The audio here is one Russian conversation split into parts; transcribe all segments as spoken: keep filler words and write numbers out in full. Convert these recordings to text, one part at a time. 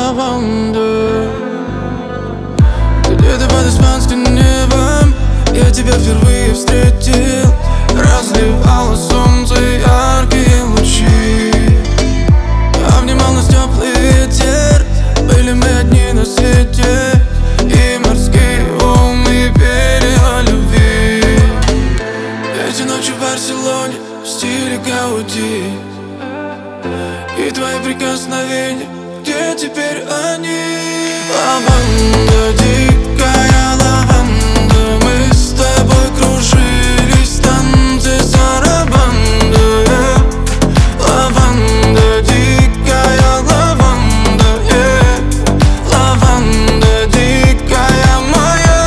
лаванда. Где-то под испанским небом я тебя впервые встретил. Разливало солнце яркие лучи, обнимал нас теплый ветер. Были мы одни на свете, и морские волны пели о любви. Эти ночи в Барселоне в стиле Гауди, и твои прикосновения, где теперь они? Лаванда, дикая лаванда, мы с тобой кружились в танце сарабанда. Лаванда, дикая лаванда, yeah. Лаванда, дикая моя.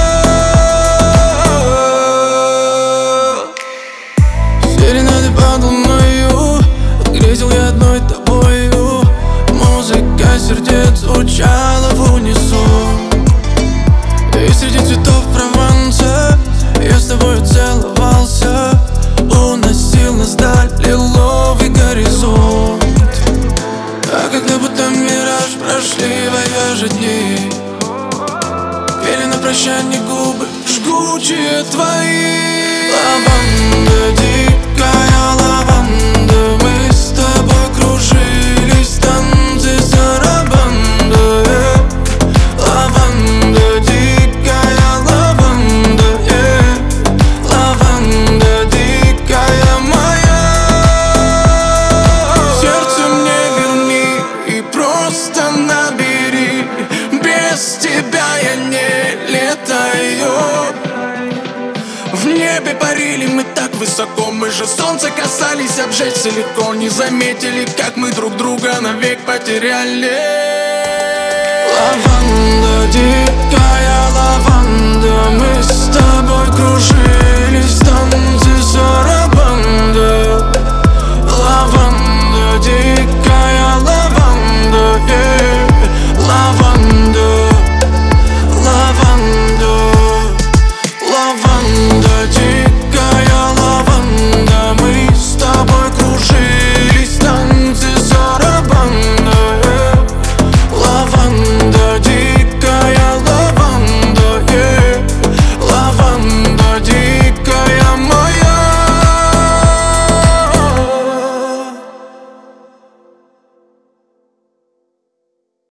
Серенады под луною, грезил я одной тобою. Музыка сердец звучала в унисон, и среди цветов Прованса я с тобой целовался. Уносил нас вдаль лиловый горизонт. А когда будто мираж прошли вояжи дни, пели на прощанье губы жгучие твои. Лаванда, дикая лаванда, мы с тобой кружились в танце сарабанда. Лаванда, дикая лаванда, yeah. Лаванда, дикая моя. Сердце мне верни и просто набери. Без тебя я не летаю. В небе парили мы так высоко, мы же солнце касались, обжечься легко. Не заметили, как мы друг друга навек потеряли. Лаванда, дикая лаванда, мы с тобой кружились в танце сарабанда.